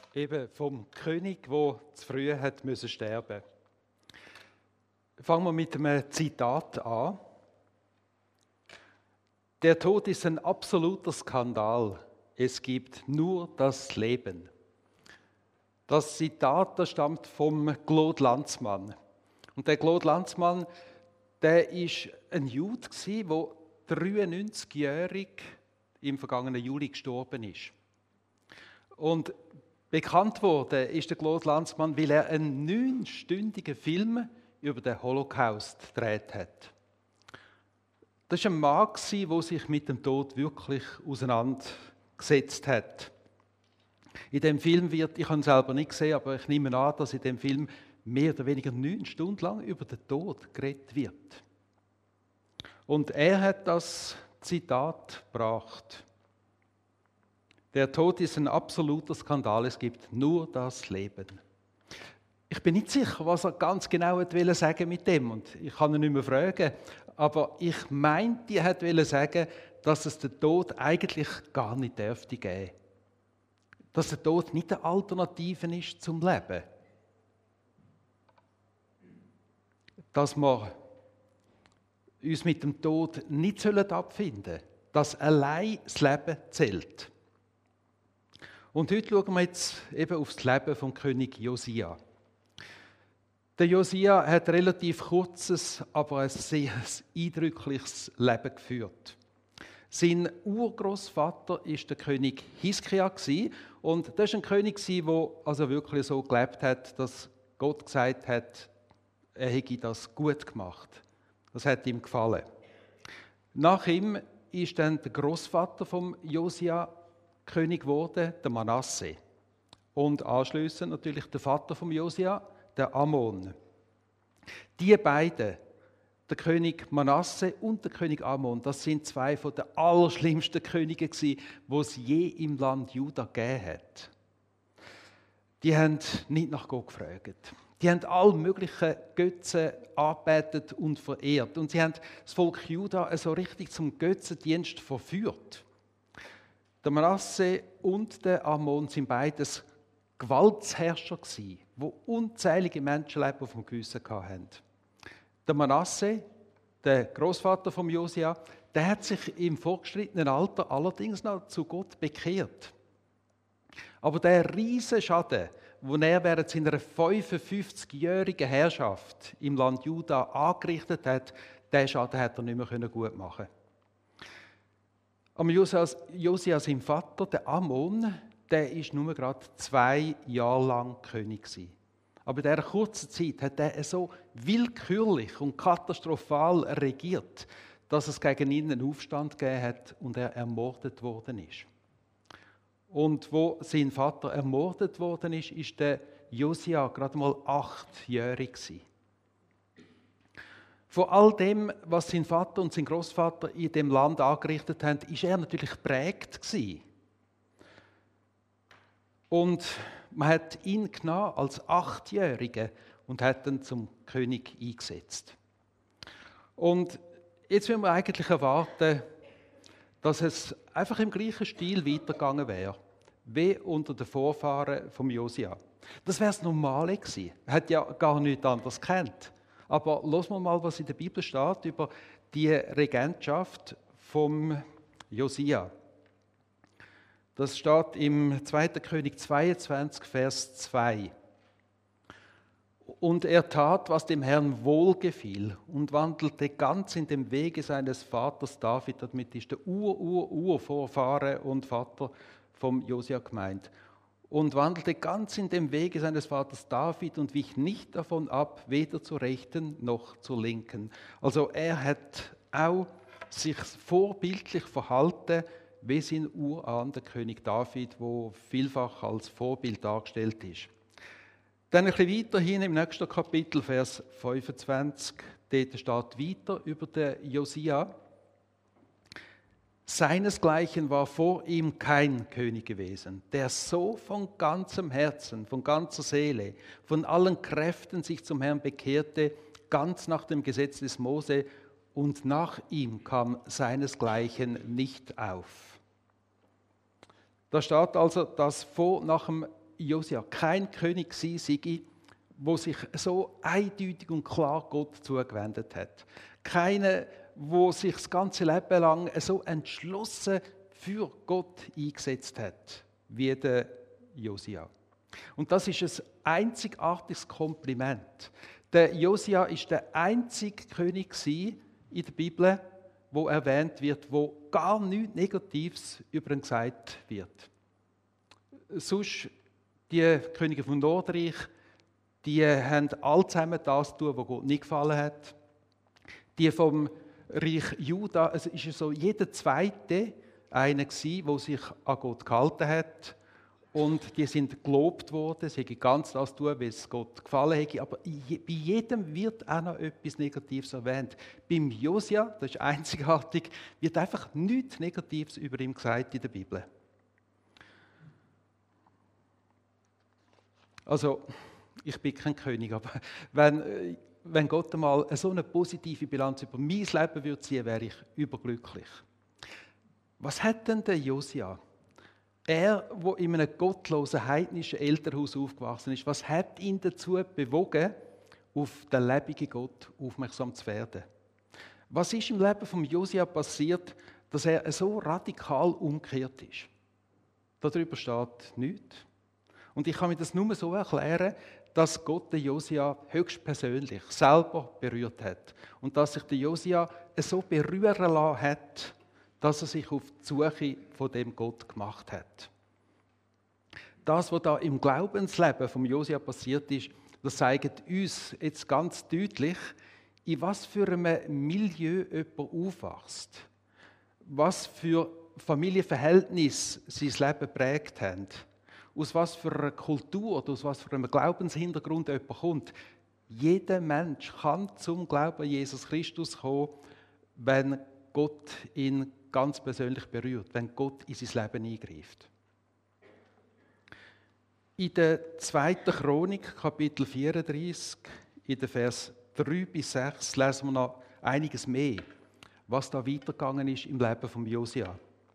Eben vom König, der zu früh hat müssen sterben. Fangen wir mit einem Zitat an. Der Tod ist ein absoluter Skandal. Es gibt nur das Leben. Das Zitat, das stammt vom Claude Lanzmann. Und der Claude Lanzmann, der ist ein Jude, der 93-jährig im vergangenen Juli gestorben ist. Und bekannt wurde ist der Claude Lanzmann, weil er einen 9-stündigen Film über den Holocaust gedreht hat. Das war ein Mann, der sich mit dem Tod wirklich auseinandergesetzt hat. In dem Film wird, ich habe ihn selber nicht gesehen, aber ich nehme an, dass in dem Film mehr oder weniger 9 Stunden lang über den Tod geredet wird. Und er hat das Zitat gebracht. Der Tod ist ein absoluter Skandal, es gibt nur das Leben. Ich bin nicht sicher, was er ganz genau wollte sagen mit dem, und ich kann ihn nicht mehr fragen, aber ich meinte, er wollte sagen, dass es den Tod eigentlich gar nicht dürfte geben. Dass der Tod nicht eine Alternative ist zum Leben. Dass wir uns mit dem Tod nicht abfinden sollen, dass allein das Leben zählt. Und heute schauen wir jetzt eben auf das Leben vom König Josia. Der Josia hat ein relativ kurzes, aber ein sehr eindrückliches Leben geführt. Sein Urgroßvater war der König Hiskia und das war ein König, der also wirklich so gelebt hat, dass Gott gesagt hat, er hätte das gut gemacht. Das hat ihm gefallen. Nach ihm ist dann der Großvater vom Josia König geworden, der Manasse. Und anschliessend natürlich der Vater vom Josia, der Amon. Die beiden, der König Manasse und der König Amon, das sind zwei von den allerschlimmsten Königen gewesen, die es je im Land Juda gegeben hat. Die haben nicht nach Gott gefragt. Die haben alle möglichen Götzen angebetet und verehrt. Und sie haben das Volk Juda so richtig zum Götzendienst verführt. Der Manasse und der Amon sind beides Gewaltsherrscher gewesen, die unzählige Menschenleben auf dem Gewissen hatten. Der Manasse, der Großvater von Josia, der hat sich im fortgeschrittenen Alter allerdings noch zu Gott bekehrt. Aber der riesige Schaden, den er während seiner 55-jährigen Herrschaft im Land Juda angerichtet hat, den Schaden hat er nicht mehr gut machen können. Aber Josia, sein Vater, der Amon, der war nur gerade 2 Jahre lang König gewesen. Aber in dieser kurzen Zeit hat er so willkürlich und katastrophal regiert, dass es gegen ihn einen Aufstand gegeben hat und er ermordet worden ist. Und wo sein Vater ermordet worden ist, ist der Josia gerade mal 8-jährig gewesen. Von all dem, was sein Vater und sein Großvater in dem Land angerichtet haben, ist er natürlich geprägt gewesen. Und man hat ihn genommen als 8-Jährigen und hat ihn zum König eingesetzt. Und jetzt will man eigentlich erwarten, dass es einfach im gleichen Stil weitergegangen wäre, wie unter den Vorfahren von Josia. Das wäre das Normale gewesen. Er hat ja gar nichts anderes gekannt. Aber hören wir mal, was in der Bibel steht über die Regentschaft vom Josia. Das steht im 2. König 22, Vers 2. Und er tat, was dem Herrn wohlgefiel und wandelte ganz in dem Wege seines Vaters David. Damit ist der Urvorfahre und Vater vom Josia gemeint. Und wandelte ganz in dem Wege seines Vaters David und wich nicht davon ab, weder zur Rechten noch zur Linken. Also er hat auch sich vorbildlich verhalten, wie sein Urahn, der König David, der vielfach als Vorbild dargestellt ist. Dann ein bisschen weiterhin im nächsten Kapitel, Vers 25, dort steht weiter über den Josia. Seinesgleichen war vor ihm kein König gewesen, der so von ganzem Herzen, von ganzer Seele, von allen Kräften sich zum Herrn bekehrte, ganz nach dem Gesetz des Mose, und nach ihm kam seinesgleichen nicht auf. Da steht also, dass nach dem Josia kein König gewesen sei, der sich so eindeutig und klar Gott zugewendet hat. Keiner, der sich das ganze Leben lang so entschlossen für Gott eingesetzt hat, wie der Josia. Und das ist ein einzigartiges Kompliment. Der Josia ist der einzige König in der Bibel, wo erwähnt wird, wo gar nichts Negatives über ihn gesagt wird. Sonst, die Könige vom Nordreich, die haben all zusammen das tun, was Gott nicht gefallen hat. Die vom Reich Juda, es ist so jeder Zweite einer gewesen, der sich an Gott gehalten hat. Und die sind gelobt worden, sie haben ganz das tun, wie es Gott gefallen hat. Aber bei jedem wird auch noch etwas Negatives erwähnt. Beim Josia, das ist einzigartig, wird einfach nichts Negatives über ihn gesagt in der Bibel. Also, ich bin kein König, aber wenn Gott einmal so eine positive Bilanz über mein Leben würde ziehen, wäre ich überglücklich. Was hat denn der Josia? Er, der in einem gottlosen, heidnischen Elternhaus aufgewachsen ist, was hat ihn dazu bewogen, auf den lebendigen Gott aufmerksam zu werden? Was ist im Leben von Josia passiert, dass er so radikal umgekehrt ist? Darüber steht nichts. Und ich kann mir das nur so erklären, dass Gott den Josia höchstpersönlich selber berührt hat. Und dass sich der Josia so berühren lassen hat, dass er sich auf die Suche von dem Gott gemacht hat. Das, was da im Glaubensleben von Josia passiert ist, das zeigt uns jetzt ganz deutlich, in was für einem Milieu jemand aufwächst, was für Familienverhältnisse sein Leben geprägt haben, aus was für einer Kultur oder aus was für einem Glaubenshintergrund jemand kommt. Jeder Mensch kann zum Glauben an Jesus Christus kommen, wenn Gott ihn ganz persönlich berührt, wenn Gott in sein Leben eingreift. In der 2. Chronik, Kapitel 34, in den Vers 3 bis 6, lesen wir noch einiges mehr, was da weitergegangen ist im Leben von Josia.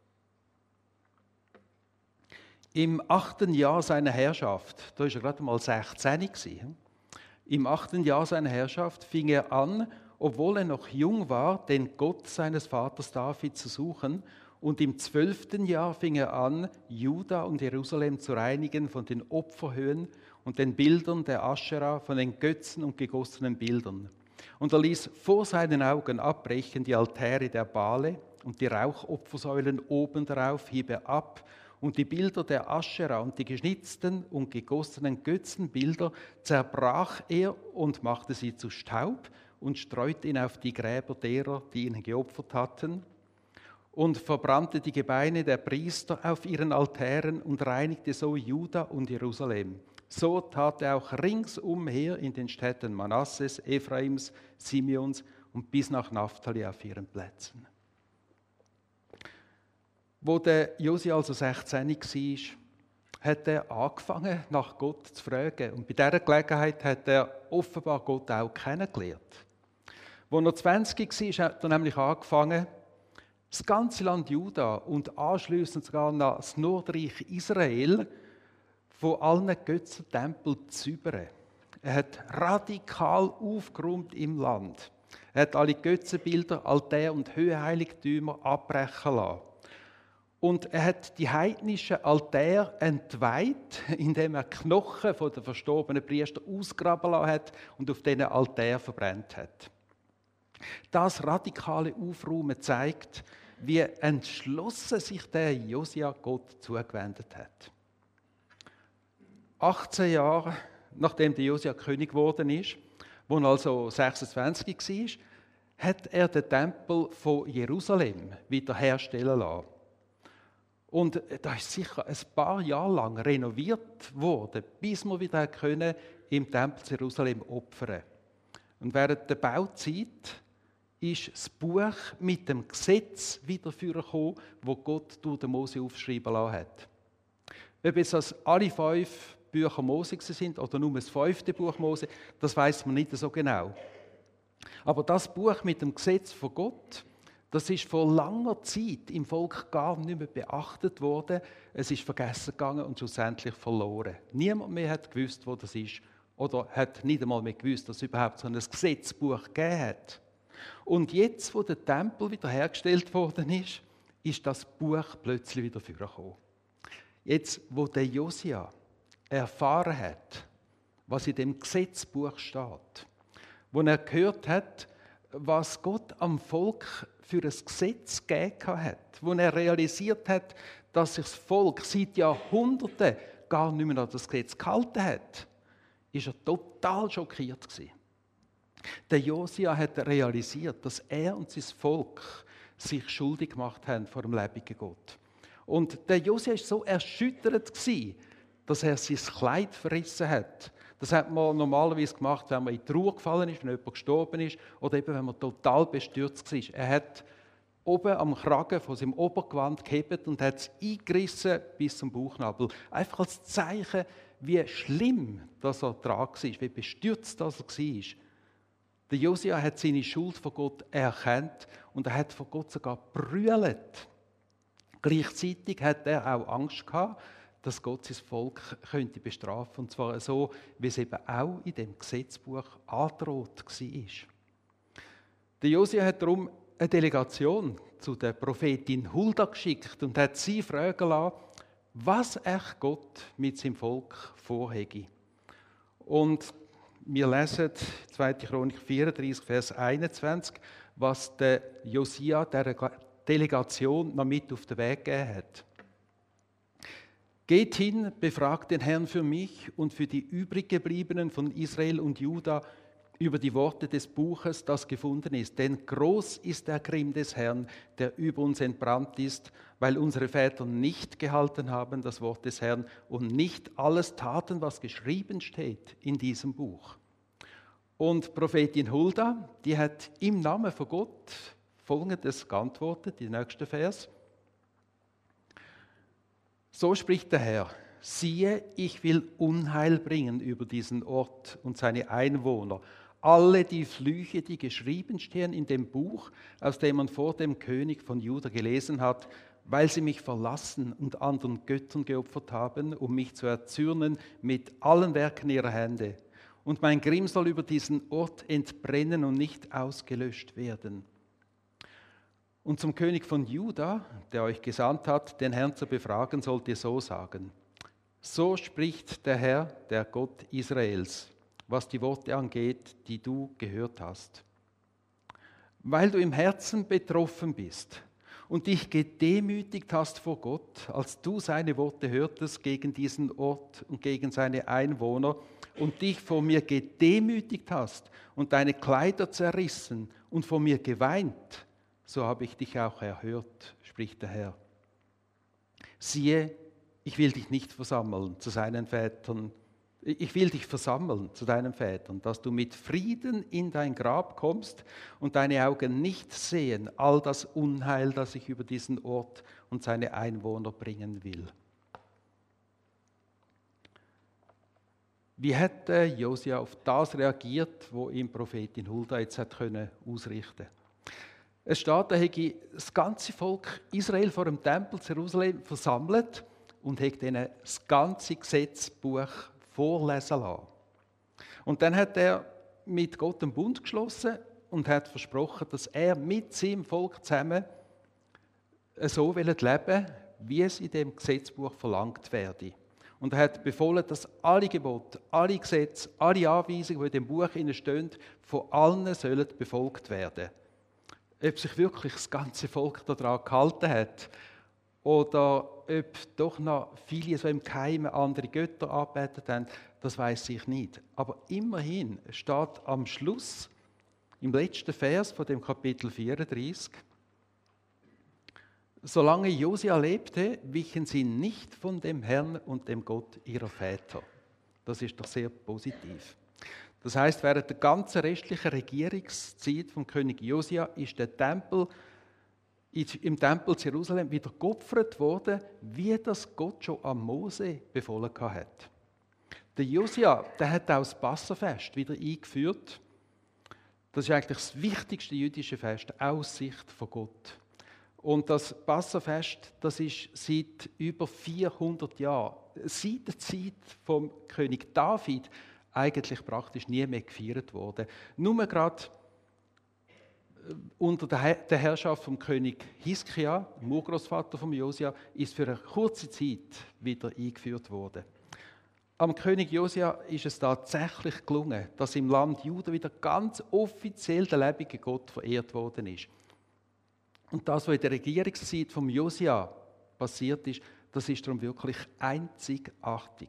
Im 8. Jahr seiner Herrschaft, da war er gerade mal 16, im 8. Jahr seiner Herrschaft fing er an, obwohl er noch jung war, den Gott seines Vaters David zu suchen. Und im 12. Jahr fing er an, Juda und Jerusalem zu reinigen von den Opferhöhen und den Bildern der Aschera, von den Götzen und gegossenen Bildern. Und er ließ vor seinen Augen abbrechen die Altäre der Bale und die Rauchopfersäulen oben darauf hieb er ab. Und die Bilder der Aschera und die geschnitzten und gegossenen Götzenbilder zerbrach er und machte sie zu Staub und streute ihn auf die Gräber derer, die ihn geopfert hatten, und verbrannte die Gebeine der Priester auf ihren Altären und reinigte so Juda und Jerusalem. So tat er auch ringsumher in den Städten Manasses, Ephraims, Simeons und bis nach Naphtali auf ihren Plätzen. Wo der Josia also 16 war, hat er angefangen, nach Gott zu fragen. Und bei dieser Gelegenheit hat er offenbar Gott auch kennengelernt. Als er 20 war, hat er nämlich angefangen, das ganze Land Juda und anschliessend sogar noch das Nordreich Israel von allen Götzentempeln zu säubern. Er hat radikal aufgeräumt im Land. Er hat alle Götzenbilder, Altäre und Höhenheiligtümer abbrechen lassen. Und er hat die heidnischen Altäre entweiht, indem er Knochen von den verstorbenen Priestern ausgraben lassen hat und auf diesen Altären verbrannt hat. Das radikale Aufräumen zeigt, wie entschlossen sich der Josia Gott zugewendet hat. 18 Jahre nachdem der Josia König geworden ist, wo er also 26 war, hat er den Tempel von Jerusalem wiederherstellen lassen. Und da ist sicher ein paar Jahre lang renoviert worden, bis wir wieder können im Tempel zu Jerusalem opfern. Und während der Bauzeit ist das Buch mit dem Gesetz wieder vorgekommen, das Gott durch den Mose aufschreiben lassen hat. Ob es also alle 5 Bücher Mose sind oder nur das 5. Buch Mose, das weiß man nicht so genau. Aber das Buch mit dem Gesetz von Gott, Das ist vor langer Zeit im Volk gar nicht mehr beachtet worden. Es ist vergessen gegangen und schlussendlich verloren. Niemand mehr hat gewusst, wo das ist. Oder hat nicht einmal mehr gewusst, dass es überhaupt so ein Gesetzbuch gegeben hat. Und jetzt, wo der Tempel wiederhergestellt worden ist das Buch plötzlich wieder vorgekommen. Jetzt, wo der Josia erfahren hat, was in dem Gesetzbuch steht, wo er gehört hat, was Gott am Volk für ein Gesetz gegeben hat, wo er realisiert hat, dass sich das Volk seit Jahrhunderten gar nicht mehr an das Gesetz gehalten hat, ist er total schockiert gewesen. Der Josia hat realisiert, dass er und sein Volk sich schuldig gemacht haben vor dem lebendigen Gott. Und der Josia war so erschüttert gewesen, dass er sein Kleid verrissen hat. Das hat man normalerweise gemacht, wenn man in die Trauer gefallen ist, wenn jemand gestorben ist oder eben, wenn man total bestürzt war. Er hat oben am Kragen von seinem Obergewand gehebt und hat es eingerissen bis zum Bauchnabel. Einfach als Zeichen, wie schlimm dass er dran war, wie bestürzt dass er war. Der Josia hat seine Schuld vor Gott erkannt und er hat vor Gott sogar brüllt. Gleichzeitig hat er auch Angst gehabt, dass Gott sein Volk könnte bestrafen, und zwar so, wie es eben auch in dem Gesetzbuch angedroht war. Der Josia hat darum eine Delegation zu der Prophetin Hulda geschickt und hat sie fragen lassen, was echt Gott mit seinem Volk vorhätte. Und wir lesen 2. Chronik 34, Vers 21, was der Josia der Delegation noch mit auf den Weg gegeben hat. Geht hin, befragt den Herrn für mich und für die übriggebliebenen von Israel und Juda über die Worte des Buches, das gefunden ist. Denn groß ist der Grimm des Herrn, der über uns entbrannt ist, weil unsere Väter nicht gehalten haben, das Wort des Herrn, und nicht alles taten, was geschrieben steht in diesem Buch. Und Prophetin Hulda, die hat im Namen von Gott Folgendes geantwortet, die nächste Vers. So spricht der Herr, siehe, ich will Unheil bringen über diesen Ort und seine Einwohner. Alle die Flüche, die geschrieben stehen in dem Buch, aus dem man vor dem König von Juda gelesen hat, weil sie mich verlassen und anderen Göttern geopfert haben, um mich zu erzürnen mit allen Werken ihrer Hände. Und mein Grimm soll über diesen Ort entbrennen und nicht ausgelöscht werden. Und zum König von Juda, der euch gesandt hat, den Herrn zu befragen, sollt ihr so sagen. So spricht der Herr, der Gott Israels, was die Worte angeht, die du gehört hast. Weil du im Herzen betroffen bist und dich gedemütigt hast vor Gott, als du seine Worte hörtest gegen diesen Ort und gegen seine Einwohner und dich vor mir gedemütigt hast und deine Kleider zerrissen und vor mir geweint, so habe ich dich auch erhört, spricht der Herr. Siehe, ich will dich nicht versammeln zu seinen Vätern. Ich will dich versammeln zu deinen Vätern, dass du mit Frieden in dein Grab kommst und deine Augen nicht sehen all das Unheil, das ich über diesen Ort und seine Einwohner bringen will. Wie hätte Josia auf das reagiert, wo ihm Prophetin Hulda jetzt hat ausrichten können? Es steht, er hätte das ganze Volk Israel vor dem Tempel zu Jerusalem versammelt und hätte ihnen das ganze Gesetzbuch vorlesen lassen. Und dann hat er mit Gott einen Bund geschlossen und hat versprochen, dass er mit seinem Volk zusammen so leben will, wie es in dem Gesetzbuch verlangt werde. Und er hat befohlen, dass alle Gebote, alle Gesetze, alle Anweisungen, die in dem Buch stehen, von allen sollen befolgt werden. Ob sich wirklich das ganze Volk daran gehalten hat oder ob doch noch viele so im Geheimen andere Götter angebetet haben, das weiß ich nicht. Aber immerhin steht am Schluss, im letzten Vers von dem Kapitel 34, solange Josia lebte, wichen sie nicht von dem Herrn und dem Gott ihrer Väter. Das ist doch sehr positiv. Das heißt, während der ganzen restlichen Regierungszeit vom König Josia ist der Tempel im Tempel zu Jerusalem wieder geopfert worden, wie das Gott schon am Mose befohlen hat. Der Josia, der hat auch das Passafest wieder eingeführt. Das ist eigentlich das wichtigste jüdische Fest aus Sicht von Gott. Und das Passafest, das ist seit über 400 Jahren, seit der Zeit vom König David, eigentlich praktisch nie mehr gefeiert worden. Nur gerade unter der Herrschaft vom König Hiskia, dem Urgroßvater von Josia, ist für eine kurze Zeit wieder eingeführt worden. Am König Josia ist es tatsächlich gelungen, dass im Land Juda wieder ganz offiziell der lebendige Gott verehrt worden ist. Und das, was in der Regierungszeit von Josia passiert ist, das ist darum wirklich einzigartig.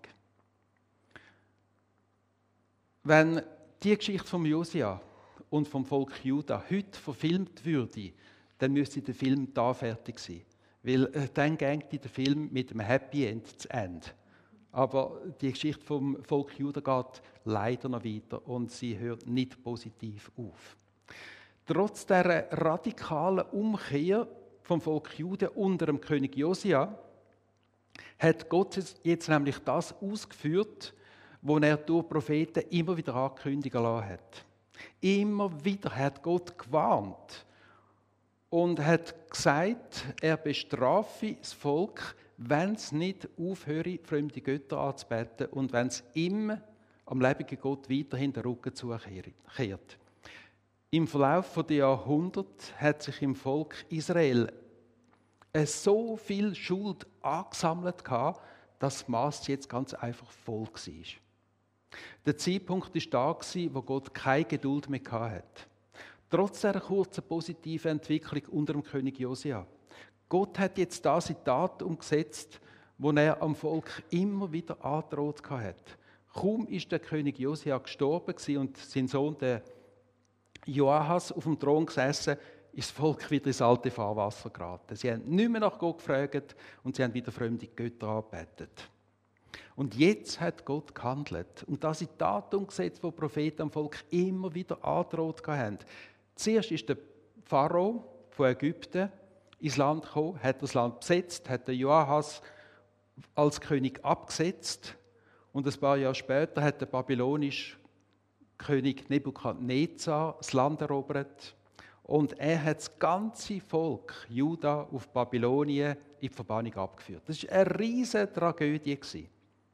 Wenn die Geschichte von Josia und vom Volk Juda heute verfilmt würde, dann müsste der Film da fertig sein. Weil dann geht der Film mit einem Happy End zu Ende. Aber die Geschichte vom Volk Juda geht leider noch weiter und sie hört nicht positiv auf. Trotz dieser radikalen Umkehr vom Volk Juda unter dem König Josia hat Gott jetzt nämlich das ausgeführt, was er durch Propheten immer wieder ankündigen lassen hat. Immer wieder hat Gott gewarnt und hat gesagt, er bestrafe das Volk, wenn es nicht aufhöre, fremde Götter anzubeten und wenn es immer am lebendigen Gott weiterhin den Rücken zukehrt. Im Verlauf der Jahrhunderte hat sich im Volk Israel so viel Schuld angesammelt, dass das Maß jetzt ganz einfach voll war. Der Zeitpunkt war da, wo Gott keine Geduld mehr hatte. Trotz dieser kurzen positiven Entwicklung unter dem König Josia. Gott hat jetzt das in Tat umgesetzt, wo er am Volk immer wieder angedroht hat. Kaum ist der König Josia gestorben und sein Sohn, der Joachas, auf dem Thron gesessen, ist das Volk wieder ins alte Fahrwasser geraten. Sie haben nicht mehr nach Gott gefragt und sie haben wieder fremde Götter angebetet. Und jetzt hat Gott gehandelt und das in Tat umgesetzt, wo die Propheten am Volk immer wieder angedroht haben. Zuerst ist der Pharao von Ägypten ins Land gekommen, hat das Land besetzt, hat den Joachas als König abgesetzt und ein paar Jahre später hat der babylonische König Nebukadnezar das Land erobert und er hat das ganze Volk Juda auf Babylonien in die Verbannung abgeführt. Das war eine riesige Tragödie.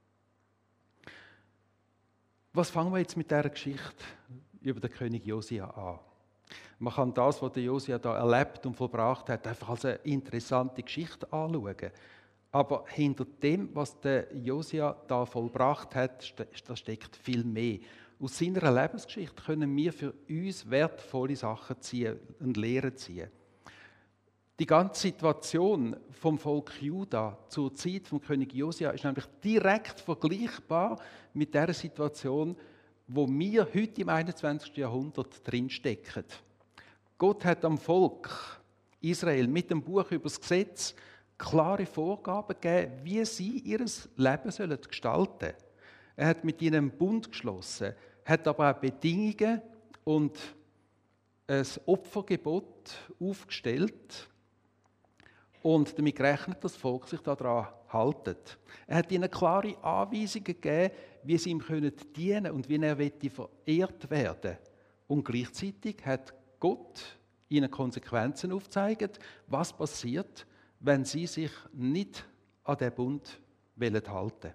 Was fangen wir jetzt mit dieser Geschichte über den König Josia an? Man kann das, was der Josia da erlebt und vollbracht hat, einfach als eine interessante Geschichte anschauen. Aber hinter dem, was der Josia da vollbracht hat, da steckt viel mehr. Aus seiner Lebensgeschichte können wir für uns wertvolle Sachen ziehen und Lehren ziehen. Die ganze Situation vom Volk Juda zur Zeit vom König Josia ist nämlich direkt vergleichbar mit der Situation, wo wir heute im 21. Jahrhundert drinstecken. Gott hat am Volk Israel mit dem Buch über das Gesetz klare Vorgaben gegeben, wie sie ihr Leben gestalten sollen. Er hat mit ihnen einen Bund geschlossen, hat aber auch Bedingungen und ein Opfergebot aufgestellt und damit gerechnet, dass das Volk sich daran hält. Er hat ihnen klare Anweisungen gegeben, wie sie ihm dienen können und wie er verehrt werden will. Und gleichzeitig hat Gott ihnen Konsequenzen aufgezeigt, was passiert, wenn sie sich nicht an den Bund halten wollen.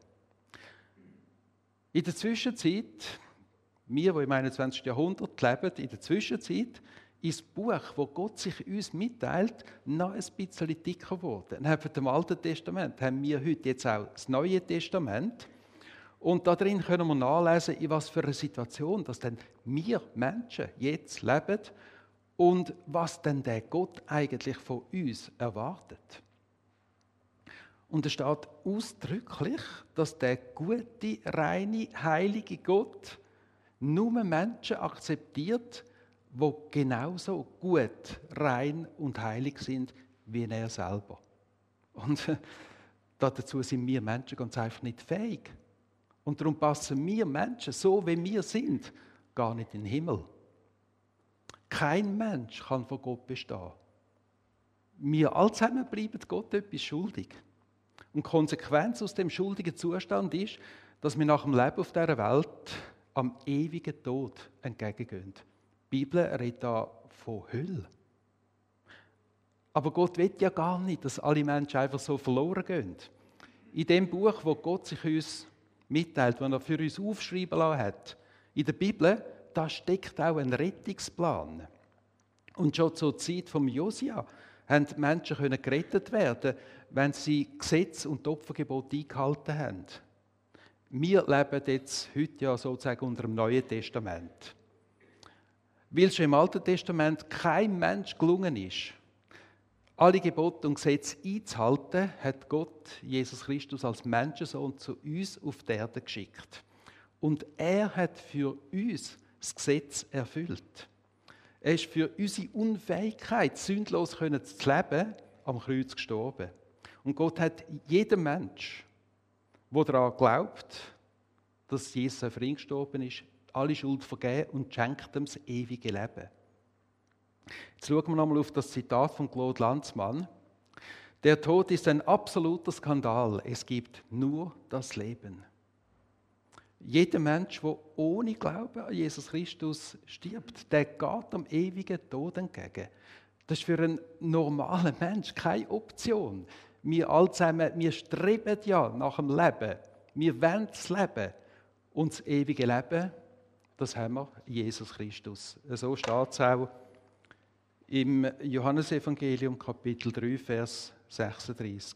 In der Zwischenzeit, wir, die im 21. Jahrhundert leben, in der Zwischenzeit ist das Buch, wo Gott sich uns mitteilt, noch ein bisschen dicker geworden. Neben dem Alten Testament haben wir heute jetzt auch das Neue Testament. Und darin können wir nachlesen, in was für einer Situation dass denn wir Menschen jetzt leben und was denn der Gott eigentlich von uns erwartet. Und es steht ausdrücklich, dass der gute, reine, heilige Gott nur Menschen akzeptiert, die genauso gut, rein und heilig sind wie er selber. Und dazu sind wir Menschen ganz einfach nicht fähig. Und darum passen wir Menschen, so wie wir sind, gar nicht in den Himmel. Kein Mensch kann vor Gott bestehen. Wir alle zusammen bleiben Gott etwas schuldig. Und die Konsequenz aus dem schuldigen Zustand ist, dass wir nach dem Leben auf dieser Welt am ewigen Tod entgegengehen. Bibel redet da von Hölle. Aber Gott will ja gar nicht, dass alle Menschen einfach so verloren gehen. In dem Buch, wo Gott sich uns mitteilt, das er für uns aufschreiben lassen hat, in der Bibel, da steckt auch ein Rettungsplan. Und schon zur Zeit von Josia haben die Menschen gerettet werden, wenn sie Gesetz und Opfergebot eingehalten haben. Wir leben jetzt heute ja sozusagen unter dem Neuen Testament. Weil schon im Alten Testament kein Mensch gelungen ist, alle Gebote und Gesetze einzuhalten, hat Gott Jesus Christus als Menschensohn zu uns auf die Erde geschickt. Und er hat für uns das Gesetz erfüllt. Er ist für unsere Unfähigkeit, sündlos zu leben, am Kreuz gestorben. Und Gott hat jedem Mensch, der daran glaubt, dass Jesus für ihn gestorben ist, alle Schuld vergeben und schenkt ihm das ewige Leben. Jetzt schauen wir nochmal auf das Zitat von Claude Lanzmann. Der Tod ist ein absoluter Skandal. Es gibt nur das Leben. Jeder Mensch, der ohne Glauben an Jesus Christus stirbt, der geht dem ewigen Tod entgegen. Das ist für einen normalen Mensch keine Option. Wir alle zusammen, wir streben ja nach dem Leben. Wir wollen das Leben. Und das ewige Leben, das haben wir in Jesus Christus. So steht es auch im Johannesevangelium, Kapitel 3, Vers 36.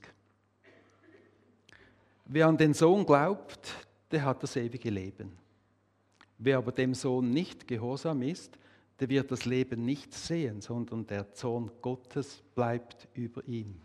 Wer an den Sohn glaubt, der hat das ewige Leben. Wer aber dem Sohn nicht gehorsam ist, der wird das Leben nicht sehen, sondern der Zorn Gottes bleibt über ihm.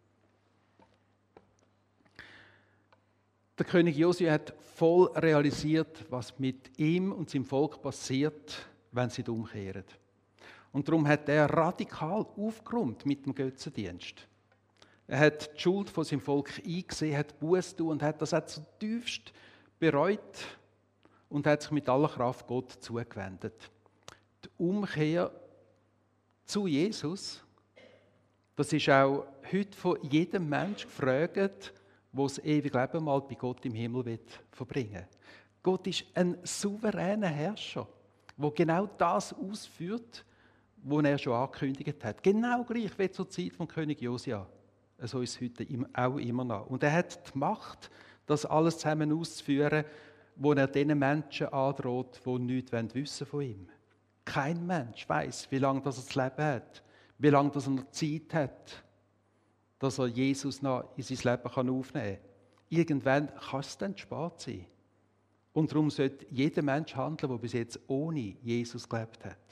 Der König Josia hat voll realisiert, was mit ihm und seinem Volk passiert, wenn sie umkehren. Und darum hat er radikal aufgeräumt mit dem Götzendienst. Er hat die Schuld von seinem Volk eingesehen, hat Buße getan und hat das auch zutiefst bereut und hat sich mit aller Kraft Gott zugewendet. Die Umkehr zu Jesus, das ist auch heute von jedem Menschen gefragt, der das ewige Leben mal bei Gott im Himmel verbringen will. Gott ist ein souveräner Herrscher, der genau das ausführt, was er schon angekündigt hat. Genau gleich wie zur Zeit von König Josia. So ist es heute auch immer noch. Und er hat die Macht, das alles zusammen auszuführen, wo er den Menschen androht, die nichts wissen von ihm. Kein Mensch weiß, wie lange das er das Leben hat, wie lange das er noch Zeit hat, dass er Jesus noch in sein Leben aufnehmen kann. Irgendwann kann es dann spät sein. Und darum sollte jeder Mensch handeln, der bis jetzt ohne Jesus gelebt hat.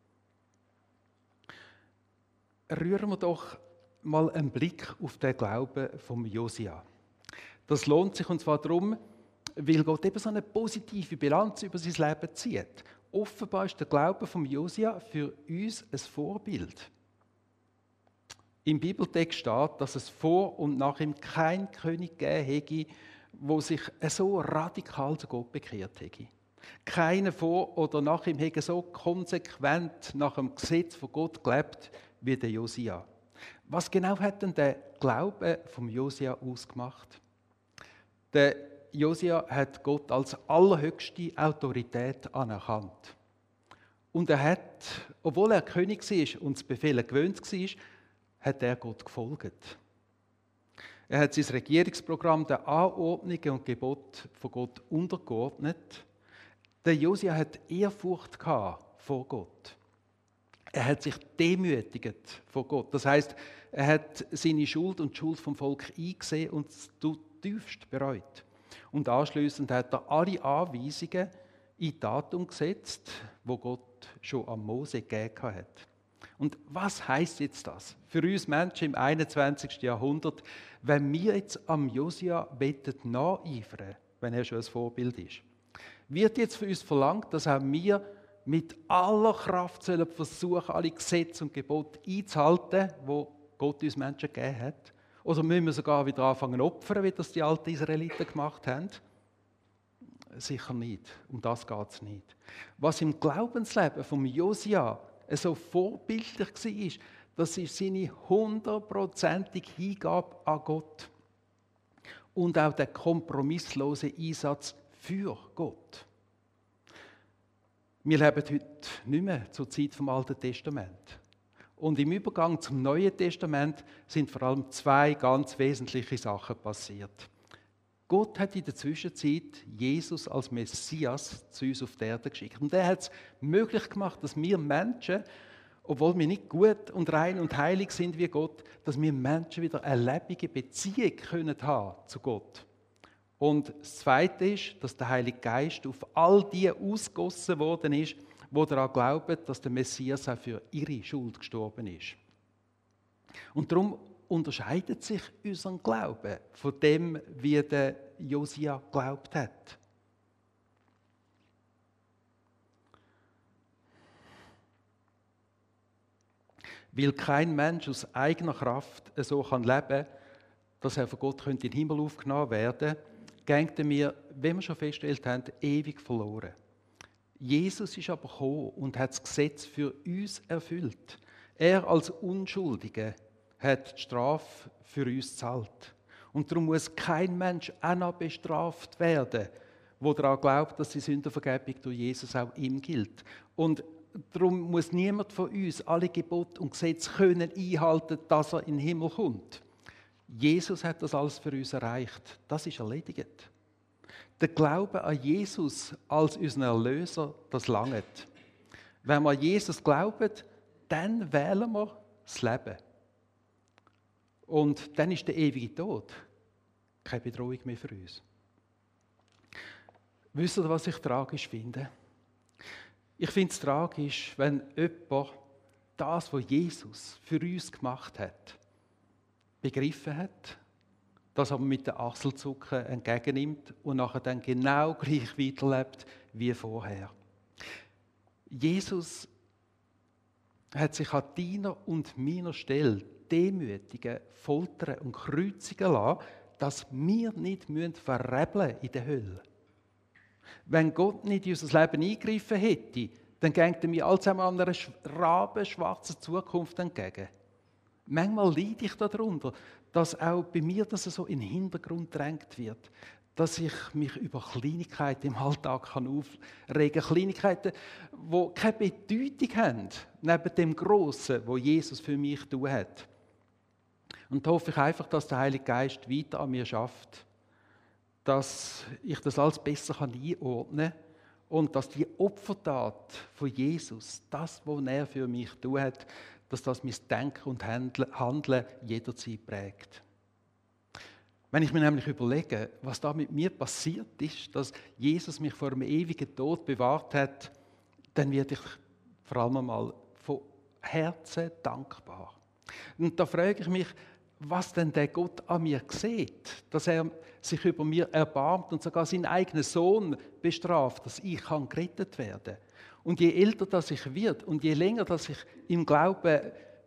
Rühren wir doch mal einen Blick auf den Glauben von Josia. Das lohnt sich, und zwar darum, weil Gott eben so eine positive Bilanz über sein Leben zieht. Offenbar ist der Glaube von Josia für uns ein Vorbild. Im Bibeltext steht, dass es vor und nach ihm kein König gegeben hätte, der sich so radikal zu Gott bekehrt hätte. Keiner vor oder nach ihm hätte so konsequent nach dem Gesetz von Gott gelebt wie der Josia. Was genau hat denn der Glaube vom Josia ausgemacht? Der Josia hat Gott als allerhöchste Autorität anerkannt. Und er hat, obwohl er König war und das Befehlen gewöhnt war, hat er Gott gefolgt. Er hat sein Regierungsprogramm den Anordnungen und Geboten von Gott untergeordnet. Der Josia hat Ehrfurcht vor Gott. Er hat sich demütigt vor Gott. Das heisst, er hat seine Schuld und die Schuld vom Volk eingesehen und tiefst bereut. Und anschliessend hat er alle Anweisungen in die Tat umgesetzt, wo Gott schon an Mose gegeben hat. Und was heisst jetzt das für uns Menschen im 21. Jahrhundert, wenn wir jetzt am Josia nacheifern, wenn er schon ein Vorbild ist? Wird jetzt für uns verlangt, dass auch wir mit aller Kraft versuchen, alle Gesetze und Gebote einzuhalten, die Gott uns Menschen gegeben hat? Oder müssen wir sogar wieder anfangen zu opfern, wie das die alten Israeliten gemacht haben? Sicher nicht. Um das geht es nicht. Was im Glaubensleben vom Josia so vorbildlich war, das ist seine 100%ige Hingabe an Gott. Und auch der kompromisslose Einsatz für Gott. Wir leben heute nicht mehr zur Zeit vom Alten Testament. Und im Übergang zum Neuen Testament sind vor allem zwei ganz wesentliche Sachen passiert. Gott hat in der Zwischenzeit Jesus als Messias zu uns auf die Erde geschickt. Und er hat es möglich gemacht, dass wir Menschen, obwohl wir nicht gut und rein und heilig sind wie Gott, dass wir Menschen wieder eine lebendige Beziehung können haben zu Gott. Und das Zweite ist, dass der Heilige Geist auf all die ausgegossen worden ist, die daran glauben, dass der Messias auch für ihre Schuld gestorben ist. Und darum unterscheidet sich unser Glaube von dem, wie der Josia geglaubt hat. Weil kein Mensch aus eigener Kraft so leben kann, dass er von Gott in den Himmel aufgenommen werden könnte, gehen wir, wie wir schon festgestellt haben, ewig verloren. Jesus ist aber gekommen und hat das Gesetz für uns erfüllt. Er als Unschuldige hat die Strafe für uns gezahlt. Und darum muss kein Mensch auch noch bestraft werden, der daran glaubt, dass die Sündenvergebung durch Jesus auch ihm gilt. Und darum muss niemand von uns alle Gebote und Gesetze können einhalten, dass er in den Himmel kommt. Jesus hat das alles für uns erreicht. Das ist erledigt. Der Glaube an Jesus als unseren Erlöser, das langt. Wenn wir an Jesus glauben, dann wählen wir das Leben. Und dann ist der ewige Tod keine Bedrohung mehr für uns. Wisst ihr, was ich tragisch finde? Ich finde es tragisch, wenn jemand das, was Jesus für uns gemacht hat, begriffen hat, das aber mit den Achselzucken entgegennimmt und nachher dann genau gleich weiterlebt wie vorher. Jesus hat sich an deiner und meiner Stelle demütigen, foltern und kreuzigen lassen, dass wir nicht verrebeln in der Hölle. Wenn Gott nicht in unser Leben eingegriffen hätte, dann gingen wir alle zusammen einer rabenschwarzen Zukunft entgegen. Manchmal leide ich darunter, dass auch bei mir das so in den Hintergrund gedrängt wird, dass ich mich über Kleinigkeiten im Alltag aufregen kann. Kleinigkeiten, die keine Bedeutung haben, neben dem Grossen, was Jesus für mich tun hat. Und da hoffe ich einfach, dass der Heilige Geist weiter an mir schafft, dass ich das alles besser einordnen kann und dass die Opfertat von Jesus, das, was er für mich tun hat, dass das mein Denken und Handeln jederzeit prägt. Wenn ich mir nämlich überlege, was da mit mir passiert ist, dass Jesus mich vor einem ewigen Tod bewahrt hat, dann werde ich vor allem einmal von Herzen dankbar. Und da frage ich mich, was denn der Gott an mir sieht, dass er sich über mir erbarmt und sogar seinen eigenen Sohn bestraft, dass ich gerettet werden kann. Und je älter das ich werde und je länger dass ich im Glauben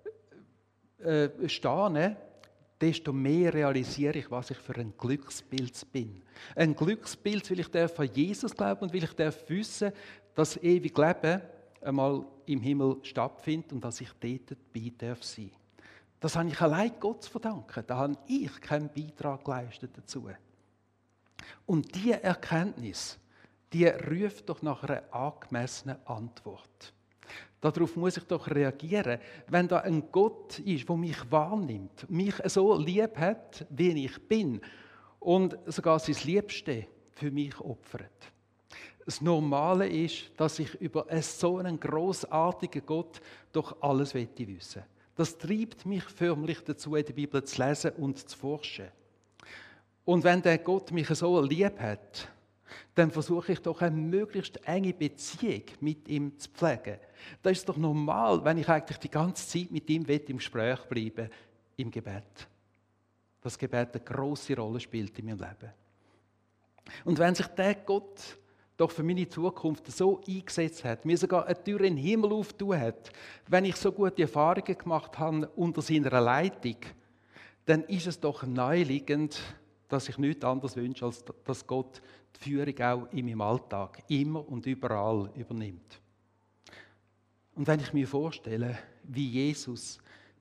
stehe, desto mehr realisiere ich, was ich für ein Glückspilz bin. Ein Glückspilz, weil ich an Jesus glauben und weil ich wissen, dass das ewige Leben einmal im Himmel stattfindet und dass ich dort dabei sein darf. Das habe ich allein Gott zu verdanken. Da habe ich keinen Beitrag geleistet dazu. Und diese Erkenntnis, die ruft doch nach einer angemessenen Antwort. Darauf muss ich doch reagieren, wenn da ein Gott ist, der mich wahrnimmt, mich so lieb hat, wie ich bin und sogar sein Liebste für mich opfert. Das Normale ist, dass ich über so einen grossartigen Gott doch alles wissen will. Das treibt mich förmlich dazu, in der Bibel zu lesen und zu forschen. Und wenn der Gott mich so lieb hat, dann versuche ich doch eine möglichst enge Beziehung mit ihm zu pflegen. Das ist doch normal, wenn ich eigentlich die ganze Zeit mit ihm im Gespräch bleibe, im Gebet. Das Gebet eine grosse Rolle spielt in meinem Leben. Und wenn sich der Gott doch für meine Zukunft so eingesetzt hat, mir sogar eine Tür in den Himmel auftun hat, wenn ich so gute Erfahrungen gemacht habe unter seiner Leitung, dann ist es doch naheliegend, dass ich nichts anderes wünsche, als dass Gott die Führung auch in meinem Alltag immer und überall übernimmt. Und wenn ich mir vorstelle, wie Jesus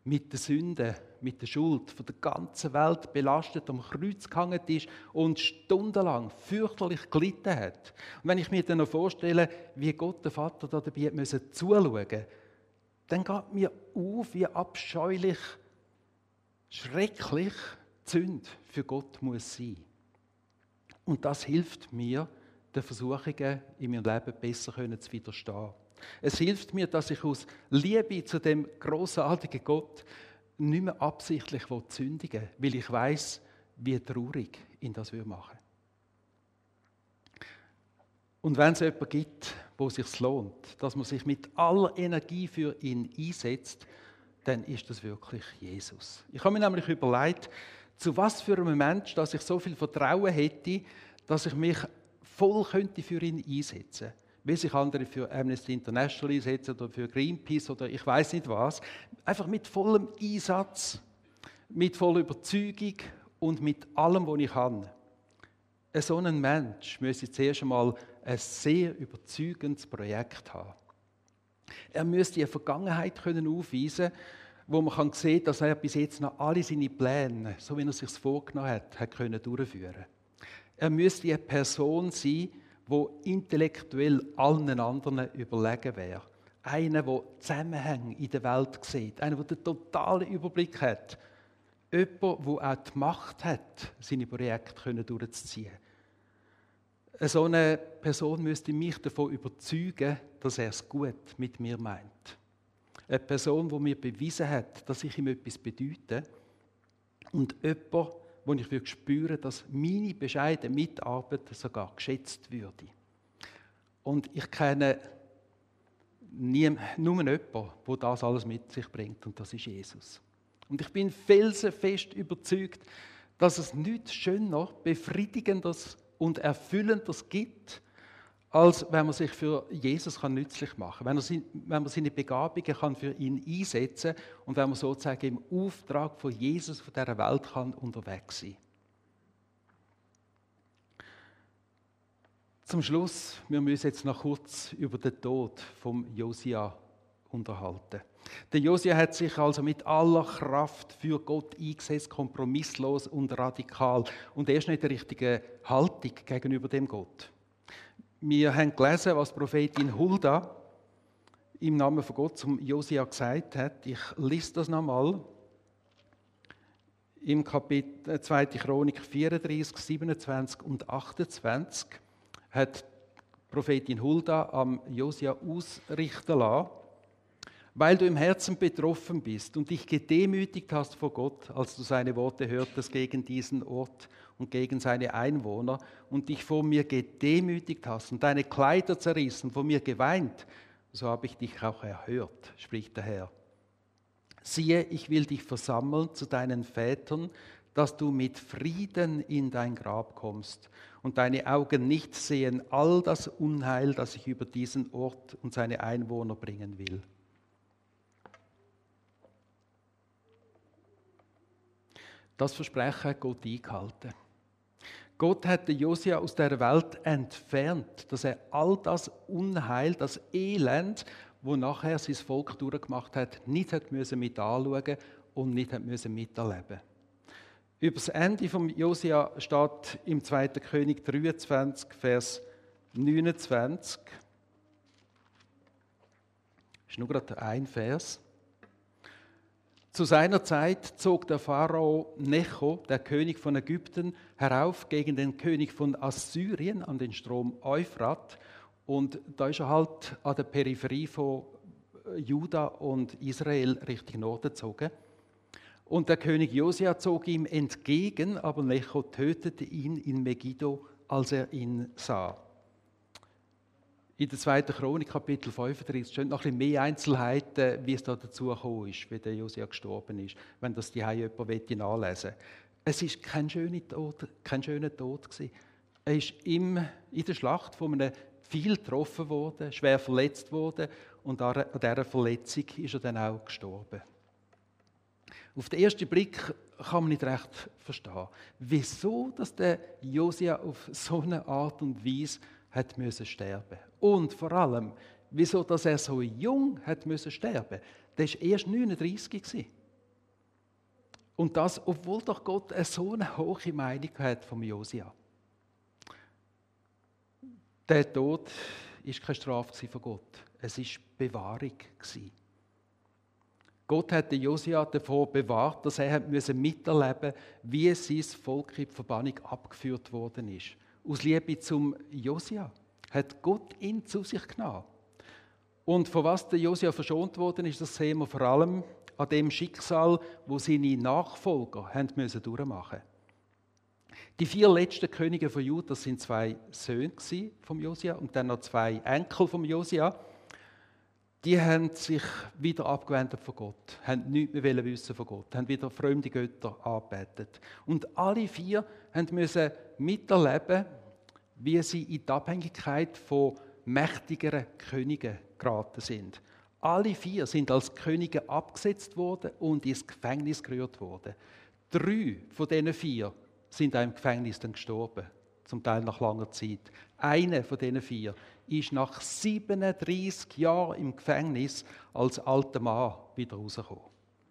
mit der Sünde, mit der Schuld von der ganzen Welt belastet am Kreuz gehangen ist und stundenlang fürchterlich gelitten hat. Und wenn ich mir dann noch vorstelle, wie Gott der Vater da dabei musste zuschauen, dann geht mir auf, wie abscheulich, schrecklich die Sünde für Gott muss sein. Und das hilft mir, den Versuchungen in meinem Leben besser zu widerstehen. Es hilft mir, dass ich aus Liebe zu dem grossartigen Gott nicht mehr absichtlich sündigen will, weil ich weiss, wie traurig ihn das machen würde. Und wenn es jemanden gibt, wo es sich lohnt, dass man sich mit aller Energie für ihn einsetzt, dann ist das wirklich Jesus. Ich habe mir nämlich überlegt, zu was für einem Mensch, dass ich so viel Vertrauen hätte, dass ich mich voll könnte für ihn einsetzen könnte. Wie sich andere für Amnesty International einsetzen oder für Greenpeace oder ich weiß nicht was. Einfach mit vollem Einsatz, mit voller Überzeugung und mit allem, was ich kann. So ein Mensch müsste zuerst einmal ein sehr überzeugendes Projekt haben. Er müsste eine Vergangenheit aufweisen, wo man sehen kann, dass er bis jetzt noch alle seine Pläne, so wie er es sich vorgenommen hat durchführen können. Er müsste eine Person sein, die intellektuell allen anderen überlegen wäre. Einer, der Zusammenhänge in der Welt sieht. Einer, der den totalen Überblick hat. Jemand, der auch die Macht hat, seine Projekte durchzuziehen. So eine Person müsste mich davon überzeugen, dass er es gut mit mir meint. Eine Person, die mir bewiesen hat, dass ich ihm etwas bedeute. Und jemand, wo ich spüre, dass meine bescheidene Mitarbeit sogar geschätzt würde. Und ich kenne nur jemanden, der das alles mit sich bringt, und das ist Jesus. Und ich bin felsenfest überzeugt, dass es nichts schöner, befriedigendes und erfüllendes gibt, als wenn man sich für Jesus nützlich machen kann. Wenn man seine Begabungen für ihn einsetzen kann und wenn man sozusagen im Auftrag von Jesus von dieser Welt unterwegs sein kann. Zum Schluss, wir müssen jetzt noch kurz über den Tod von Josia unterhalten. Der Josia hat sich also mit aller Kraft für Gott eingesetzt, kompromisslos und radikal. Und er ist nicht die richtige Haltung gegenüber dem Gott. Wir haben gelesen, was die Prophetin Hulda im Namen von Gott zum Josia gesagt hat. Ich lese das nochmal. Im Kapitel 2. Chronik 34, 27 und 28 hat die Prophetin Hulda am Josia ausrichten lassen, weil du im Herzen betroffen bist und dich gedemütigt hast vor Gott, als du seine Worte hörtest gegen diesen Ort und gegen seine Einwohner und dich vor mir gedemütigt hast und deine Kleider zerrissen, vor mir geweint, so habe ich dich auch erhört, spricht der Herr. Siehe, ich will dich versammeln zu deinen Vätern, dass du mit Frieden in dein Grab kommst und deine Augen nicht sehen all das Unheil, das ich über diesen Ort und seine Einwohner bringen will. Das Versprechen hat Gott eingehalten. Gott hat den Josia aus der Welt entfernt, dass er all das Unheil, das Elend, wo nachher sein Volk durchgemacht hat, nicht hat müssen mit anschauen und nicht hat müssen miterleben. Über das Ende von Josia steht im 2. König 23, Vers 29. Das ist nur gerade ein Vers. Zu seiner Zeit zog der Pharao Necho, der König von Ägypten, herauf gegen den König von Assyrien an den Strom Euphrat. Und da ist er halt an der Peripherie von Juda und Israel Richtung Norden gezogen. Und der König Josia zog ihm entgegen, aber Necho tötete ihn in Megiddo, als er ihn sah. In der 2. Chronik, Kapitel 35, stehen noch ein bisschen mehr Einzelheiten, wie es da dazu gekommen ist, wie der Josia gestorben ist, wenn das die jemand nachlesen will. Es war kein schöner Tod gewesen. Er ist in der Schlacht von einem Pfeil getroffen worden, schwer verletzt worden und an dieser Verletzung ist er dann auch gestorben. Auf den ersten Blick kann man nicht recht verstehen, wieso dass der Josia auf so eine Art und Weise hat müssen sterben. Und vor allem, wieso dass er so jung hat müssen sterben. Der war erst 39 gewesen. Und das, obwohl doch Gott so eine hohe Meinung hat vom Josia. Der Tod war keine Strafe von Gott. Es war Bewahrung. Gott hat den Josia davor bewahrt, dass er miterleben musste, wie sein Volk in die Verbannung abgeführt worden ist. Aus Liebe zum Josia hat Gott ihn zu sich genommen. Und von was der Josia verschont worden ist, das sehen wir vor allem an dem Schicksal, wo seine Nachfolger haben müssen durchmachen. Die 4 letzten Könige von Juda, das sind 2 Söhne vom Josia und dann noch 2 Enkel vom Josia. Die haben sich wieder abgewendet von Gott, haben nichts mehr wissen von Gott, haben wieder fremde Götter angebetet. Und alle 4 mussten miterleben, wie sie in die Abhängigkeit von mächtigeren Königen geraten sind. Alle 4 sind als Könige abgesetzt worden und ins Gefängnis gerührt worden. 3 von diesen 4 sind auch im Gefängnis dann gestorben, zum Teil nach langer Zeit. Einer von diesen 4 ist nach 37 Jahren im Gefängnis als alter Mann wieder rausgekommen.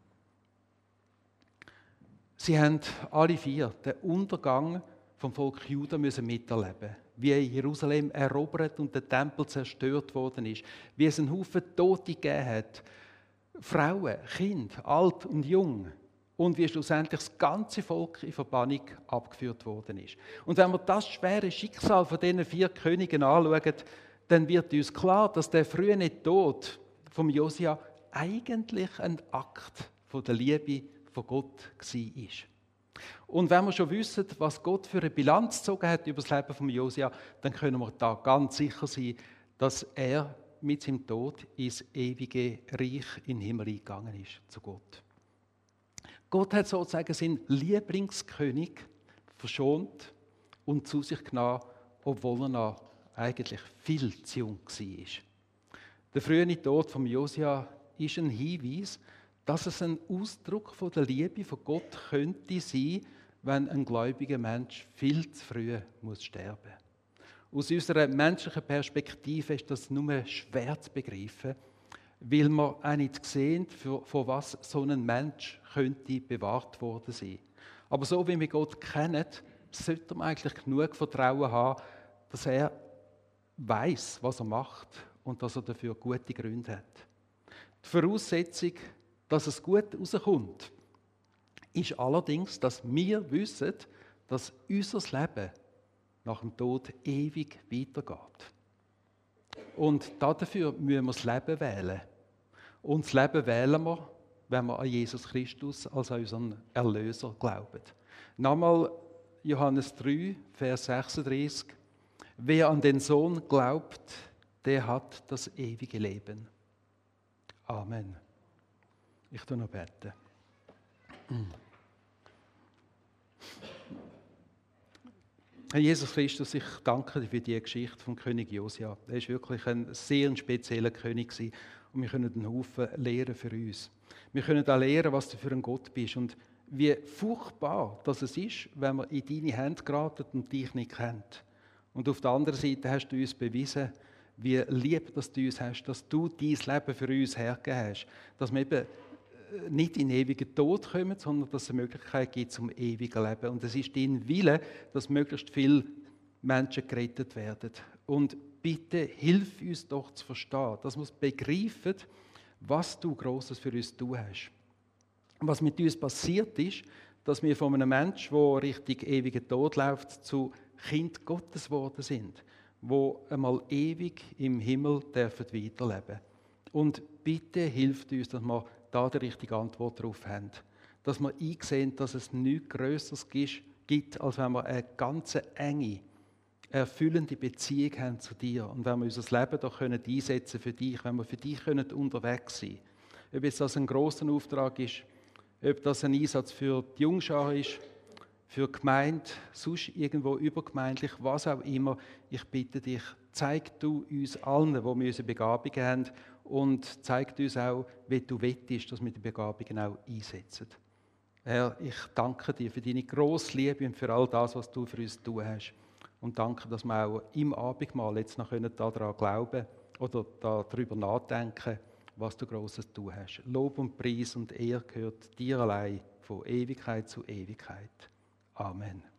Sie haben alle 4 den Untergang vom Volk Juda miterleben, wie Jerusalem erobert und der Tempel zerstört worden ist, wie es einen Haufen Tote gegeben hat, Frauen, Kinder, alt und jung, und wie schlussendlich das ganze Volk in Verbannung abgeführt worden ist. Und wenn wir das schwere Schicksal von diesen 4 Königen anschauen, dann wird uns klar, dass der frühe Tod vom Josia eigentlich ein Akt von der Liebe von Gott war. Und wenn wir schon wissen, was Gott für eine Bilanz gezogen hat über das Leben von Josia, dann können wir da ganz sicher sein, dass er mit seinem Tod ins ewige Reich in den Himmel eingegangen ist, zu Gott. Gott hat sozusagen seinen Lieblingskönig verschont und zu sich genommen, obwohl er noch eigentlich viel zu jung war. Der frühe Tod von Josia ist ein Hinweis, dass es ein Ausdruck von der Liebe von Gott könnte sein, wenn ein gläubiger Mensch viel zu früh muss sterben. Aus unserer menschlichen Perspektive ist das nur schwer zu begreifen, weil wir auch nicht sehen, von was so ein Mensch könnte bewahrt worden sein. Aber so wie wir Gott kennen, sollte man eigentlich genug Vertrauen haben, dass er weiß, was er macht und dass er dafür gute Gründe hat. Die Voraussetzung, dass es gut rauskommt, ist allerdings, dass wir wissen, dass unser Leben nach dem Tod ewig weitergeht. Und dafür müssen wir das Leben wählen. Und das Leben wählen wir, wenn wir an Jesus Christus als unseren Erlöser glauben. Nochmal Johannes 3, Vers 36. Wer an den Sohn glaubt, der hat das ewige Leben. Amen. Ich tue noch beten. Herr Jesus Christus, ich danke dir für die Geschichte vom König Josia. Er war wirklich ein sehr spezieller König und wir können einen Haufen lernen für uns. Wir können auch lernen, was du für ein Gott bist und wie furchtbar das es ist, wenn man in deine Hände geraten und dich nicht kennt. Und auf der anderen Seite hast du uns bewiesen, wie lieb dass du uns hast, dass du dein Leben für uns hergegeben hast, dass wir eben nicht in den ewigen Tod kommen, sondern dass es eine Möglichkeit gibt zum ewigen Leben. Und es ist dein Wille, dass möglichst viele Menschen gerettet werden. Und bitte hilf uns doch zu verstehen, dass wir begreifen, was du Grosses für uns tun hast. Was mit uns passiert ist, dass wir von einem Menschen, der Richtung ewigen Tod läuft, zu Kind Gottes geworden sind, wo einmal ewig im Himmel weiterleben dürfen. Und bitte hilft uns, dass wir da die richtige Antwort darauf haben. Dass wir einsehen, dass es nichts Grösseres gibt, als wenn wir eine ganz enge, erfüllende Beziehung haben zu dir. Und wenn wir unser Leben doch einsetzen für dich, wenn wir für dich unterwegs sein können. Ob jetzt das ein grosser Auftrag ist, ob das ein Einsatz für die Jungschar ist, für die Gemeinde, sonst irgendwo übergemeindlich, was auch immer. Ich bitte dich, zeig du uns allen, wo wir unsere Begabungen haben, und zeig uns auch, wie du wettest, dass wir die Begabungen auch einsetzen. Herr, ich danke dir für deine grosse Liebe und für all das, was du für uns tun hast. Und danke, dass wir auch im Abendmahl jetzt noch daran glauben oder darüber nachdenken was du Grosses tun hast. Lob und Preis und Ehre gehört dir allein von Ewigkeit zu Ewigkeit. Amen.